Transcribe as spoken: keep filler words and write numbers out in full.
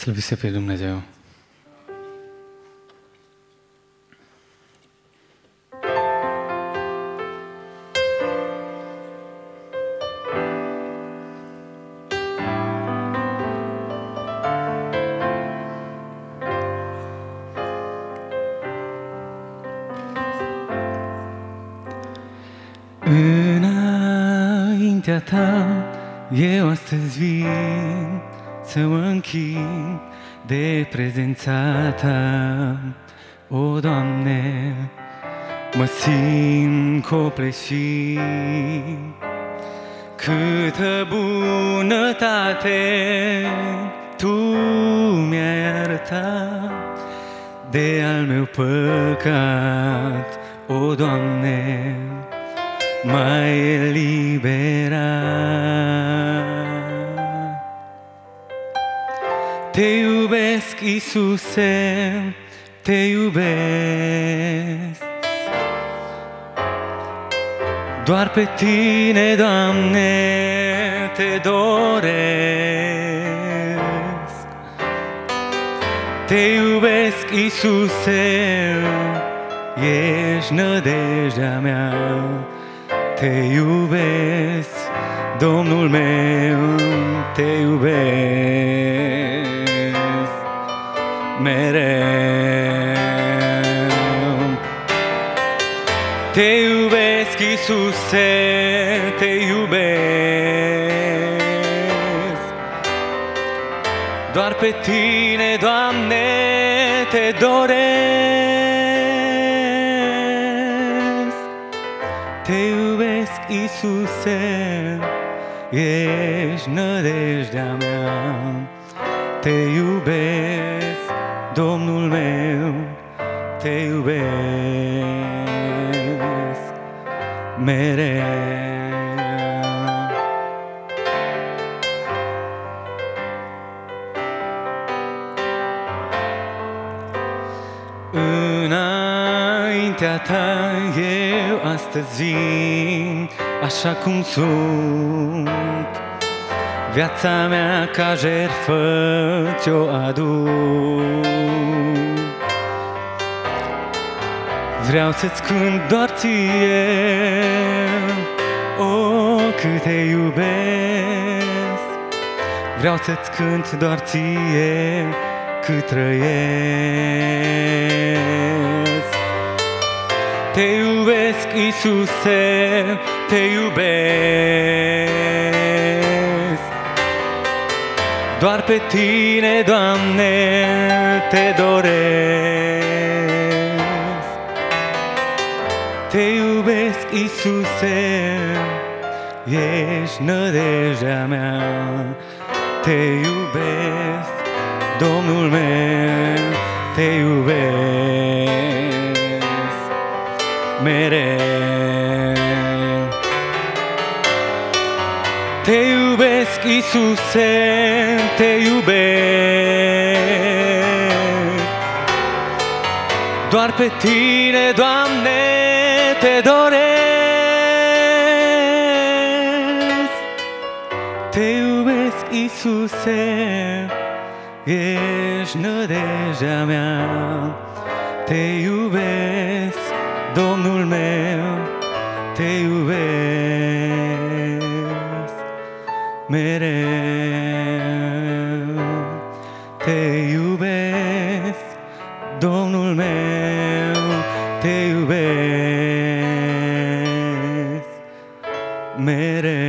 Slăvit să fie Dumnezeu! Înaintea ta eu astăzi vin să mă închin de prezența ta, o Doamne, mă simt copleșit. Câtă bunătate Tu mi-ai arătat de al meu păcat, o Doamne, m-ai eliberat. Te iubesc, Iisuse, te iubesc, doar pe Tine, Doamne, te doresc. Te iubesc, Iisuse, ești nădejdea mea. Te iubesc, Domnul meu, te iubesc mereu. Te iubesc, Iisuse, te iubesc, doar pe Tine, Doamne, te doresc. Te iubesc, Iisuse, ești nădejdea mea. Te iubesc, Domnul meu, te iubesc mereu. Înaintea ta eu astăzi vin așa cum sunt, viața mea ca jertfă ți-o aduc. Vreau să-ți cânt doar ție, o, cât te iubesc. Vreau să-ți cânt doar ție, cât trăiesc. Te iubesc, Iisuse, te iubesc, doar pe Tine, Doamne, te doresc. Te iubesc, Iisuse, ești nădejdea mea. Te iubesc, Domnul meu, te iubesc mereu. Te iubesc, Iisuse, te iubesc, doar pe Tine, Doamne, te doresc. Te iubesc, Iisuse, ești nădejdea mea. Te iubesc, Domnul meu, te iubesc mereu. Te iubesc, Domnul meu, te iubesc mereu.